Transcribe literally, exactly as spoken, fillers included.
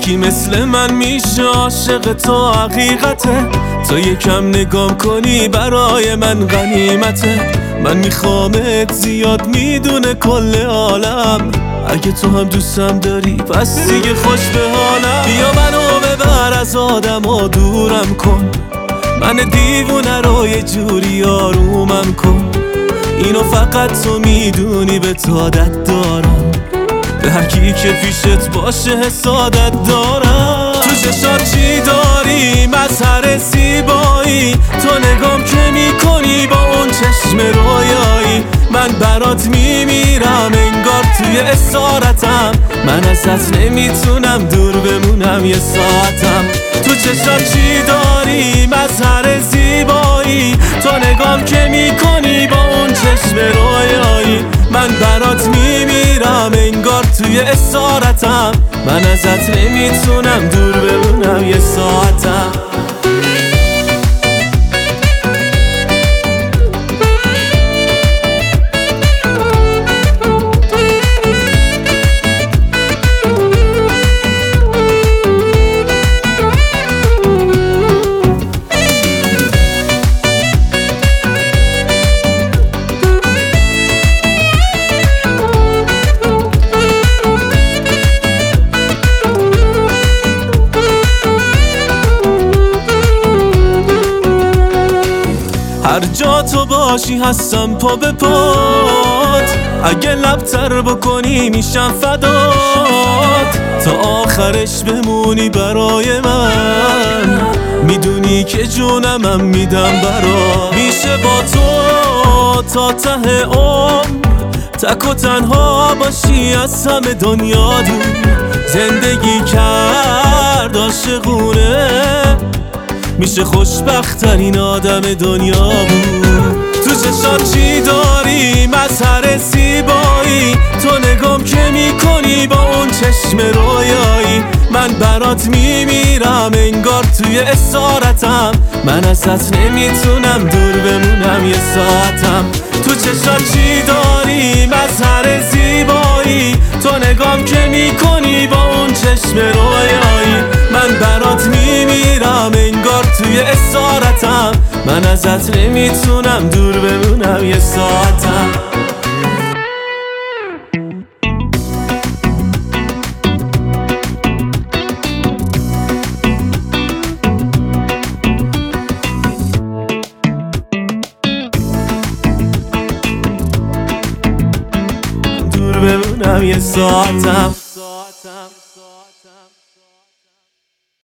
کی مثل من میشه عاشق تو حقیقته؟ تو یکم نگام کنی برای من غنیمته. من میخوامت زیاد میدونه کل عالم، اگه تو هم دوستم داری پس دیگه خوش به حالم. بیا منو ببر از آدم و دورم کن، من دیوونه رو یه جوری آرومم کن. اینو فقط تو میدونی به تو عادت دارم، به هر کی که پیشت باشه حسادت دارم. تو چشات چی داری مظهر زیبایی، تو نگام که میکنی با اون چشم رویایی. من برات میمیرم انگار توی اسارتم، من ازت نمیتونم دور بمونم یه ساعتم. تو چشات چی داری مظهر زیبایی، تو نگام که میکنی با اون چشم رویایی. من برات میمیرم انگار توی اسارتم، من ازت نمیتونم دور بمونم یه ساعتم. هر جا تو باشی هستم پا به پات، اگه لبتر بکنی میشم فدات. تا آخرش بمونی برای من، میدونی که جونمم میدم برات. میشه با تو تا ته عمر تک و تنها باشی از همه دنیا دور. زندگی کرد عاشقونه، میشه خوشبخت‌ترین آدم دنیا بود. تو چشات چی داری مظهر زیبایی، تو نگام که میکنی با اون چشم رویایی. من برات میمیرم انگار توی اسارتم، من ازت نمیتونم دور بمونم یه ساعتم. تو چشات چی داری مظهر زیبایی، تو نگام که میکنی با اون چشم رویایی. من برات میمیرم انگار توی اسارتم، من ازت نمیتونم دور بمونم یه ساعتم. دور بمونم یه ساعتم.